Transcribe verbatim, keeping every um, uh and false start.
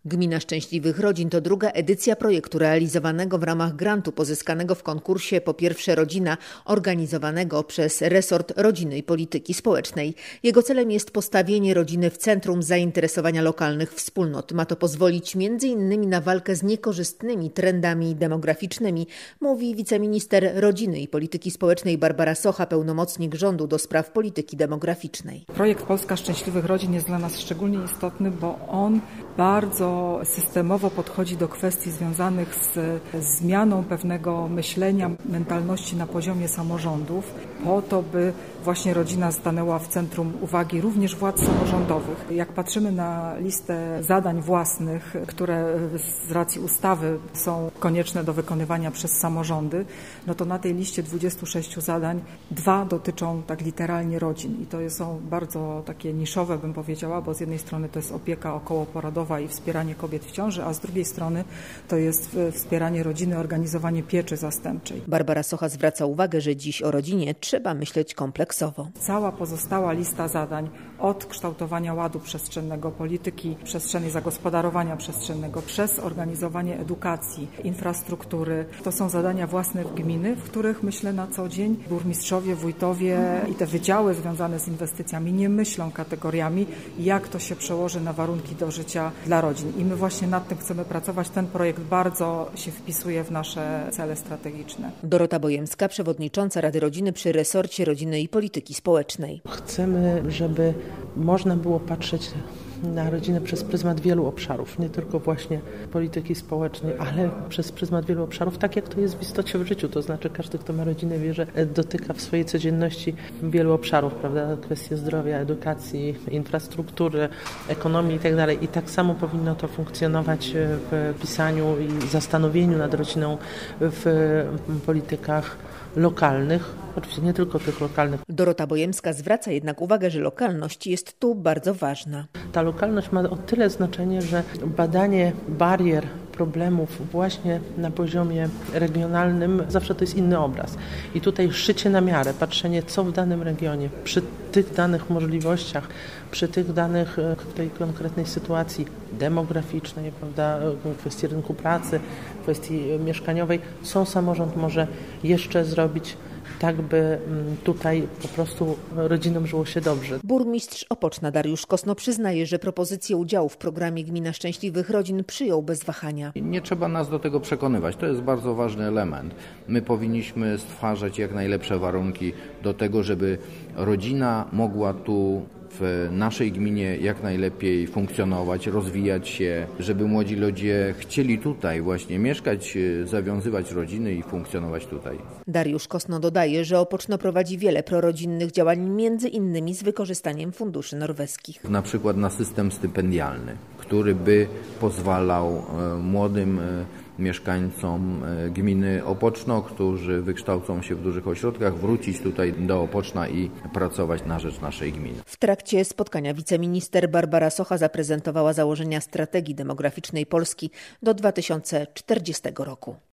Gmina Szczęśliwych Rodzin to druga edycja projektu realizowanego w ramach grantu pozyskanego w konkursie Po pierwsze Rodzina, organizowanego przez resort Rodziny i Polityki Społecznej. Jego celem jest postawienie rodziny w centrum zainteresowania lokalnych wspólnot. Ma to pozwolić między innymi na walkę z niekorzystnymi trendami demograficznymi, mówi wiceminister Rodziny i Polityki Społecznej Barbara Socha, pełnomocnik rządu do spraw polityki demograficznej. Projekt Polska Szczęśliwych Rodzin jest dla nas szczególnie istotny, bo on bardzo systemowo podchodzi do kwestii związanych z zmianą pewnego myślenia, mentalności na poziomie samorządów, po to, by właśnie rodzina stanęła w centrum uwagi również władz samorządowych. Jak patrzymy na listę zadań własnych, które z racji ustawy są konieczne do wykonywania przez samorządy, no to na tej liście dwudziestu sześciu zadań dwa dotyczą tak literalnie rodzin. I to są bardzo takie niszowe, bym powiedziała, bo z jednej strony to jest opieka okołoporodowa i wspieranie kobiet w ciąży, a z drugiej strony to jest wspieranie rodziny, organizowanie pieczy zastępczej. Barbara Socha zwraca uwagę, że dziś o rodzinie trzeba myśleć kompleksowo. Cała pozostała lista zadań od kształtowania ładu przestrzennego, polityki przestrzennej, zagospodarowania przestrzennego, przez organizowanie edukacji, infrastruktury. To są zadania własne gminy, w których myślę na co dzień burmistrzowie, wójtowie i te wydziały związane z inwestycjami nie myślą kategoriami, jak to się przełoży na warunki do życia dla rodzin. I my właśnie nad tym chcemy pracować. Ten projekt bardzo się wpisuje w nasze cele strategiczne. Dorota Bojemska, przewodnicząca Rady Rodziny przy resorcie Rodziny i Polityki Społecznej. Chcemy, żeby można było patrzeć na rodzinę przez pryzmat wielu obszarów, nie tylko właśnie polityki społecznej, ale przez pryzmat wielu obszarów, tak jak to jest w istocie w życiu. To znaczy każdy, kto ma rodzinę, wie, że dotyka w swojej codzienności wielu obszarów, prawda? Kwestie zdrowia, edukacji, infrastruktury, ekonomii i tak dalej. I tak samo powinno to funkcjonować w pisaniu i zastanowieniu nad rodziną w politykach lokalnych, oczywiście nie tylko tych lokalnych. Dorota Bojemska zwraca jednak uwagę, że lokalność jest tu bardzo ważna. Ta lokalność ma o tyle znaczenie, że badanie barier, problemów właśnie na poziomie regionalnym zawsze to jest inny obraz. I tutaj szycie na miarę, patrzenie co w danym regionie, przy tych danych możliwościach, przy tych danych w tej konkretnej sytuacji demograficznej, prawda, kwestii rynku pracy, kwestii mieszkaniowej, co samorząd może jeszcze zrobić, tak by tutaj po prostu rodzinom żyło się dobrze. Burmistrz Opoczna Dariusz Kosno przyznaje, że propozycję udziału w programie Gmina Szczęśliwych Rodzin przyjął bez wahania. Nie trzeba nas do tego przekonywać. To jest bardzo ważny element. My powinniśmy stwarzać jak najlepsze warunki do tego, żeby rodzina mogła tu w naszej gminie jak najlepiej funkcjonować, rozwijać się, żeby młodzi ludzie chcieli tutaj właśnie mieszkać, zawiązywać rodziny i funkcjonować tutaj. Dariusz Kosno dodaje, że Opoczno prowadzi wiele prorodzinnych działań, między innymi z wykorzystaniem funduszy norweskich. Na przykład na system stypendialny, który by pozwalał młodym mieszkańcom gminy Opoczno, którzy wykształcą się w dużych ośrodkach, wrócić tutaj do Opoczna i pracować na rzecz naszej gminy. W trakcie spotkania wiceminister Barbara Socha zaprezentowała założenia strategii demograficznej Polski do dwa tysiące czterdziestego roku.